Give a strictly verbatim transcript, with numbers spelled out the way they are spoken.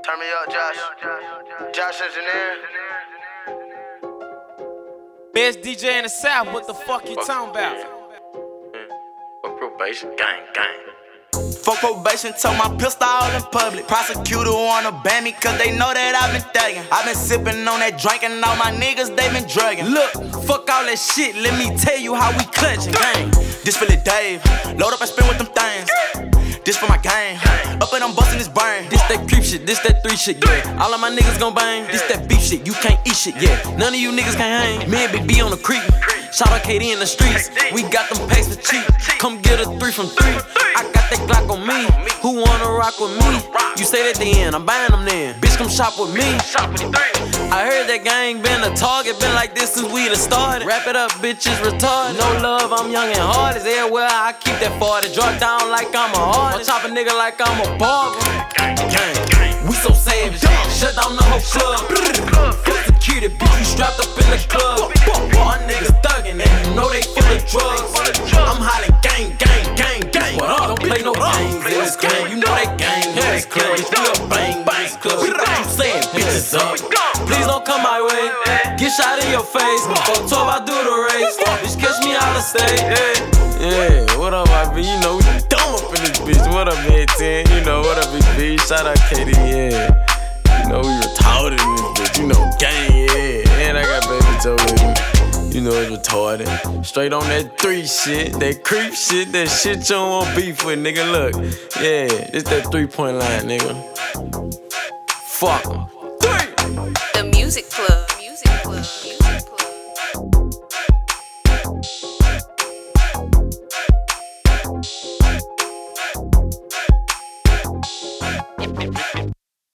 Turn me up, Josh. Josh Engineer. Best D J in the South, what the fuck you talking about? Fuck probation, gang, gang. Fuck probation, told my pistol all in public. Prosecutor wanna ban me cause they know that I've been thuggin'. I been sippin' on that drink and all my niggas, they been druggin'. Look, fuck all that shit, let me tell you how we clutchin', gang. This for Lil Dave, load up and spin with them things. This for my gang, up and I'm bustin' this brain. This that creep shit, this that three shit, yeah. All of my niggas gon' bang. This that beef shit, you can't eat shit, yeah. None of you niggas can hang. Me and Big B on the creek. Shout out K D in the streets. We got them packs for cheap. Come get a three from three. I got that Glock on me. Who wanna rock with me? You say that then, I'm buying them then. Bitch, come shop with me. I heard that gang been a target, been like this since we done started. Wrap it up, bitches retarded. No love, I'm young and hard as everywhere. I keep that forty. Drop down like I'm a artist. Chop a nigga like I'm a barber. Gang, we so savage. Shut down the whole club. Full security, bitch, you strapped up in the club. My niggas thuggin' and you know they full of drugs. I'm hollering gang, gang, gang, gang. Don't play no games in this game. You know that gang in this club. It's still bang, bang club. What you saying, bitches up? Please don't come my way. Get shot in your face. Fuck twelve, I do the race. Bitch, catch me out of state. Yeah, what up, my B? You know we dumb up in this bitch. What up, man, ten? You know, what up, Big B? Shout out K D, yeah. You know, we retarded in this bitch. You know, gang, yeah. And I got Baby Joe with me. You know, it's retarded. Straight on that three shit, that creep shit, that shit you don't want beef with, nigga. Look, yeah, it's that three point line, nigga. Fuck 'em. Three! The Music Club. Music Club.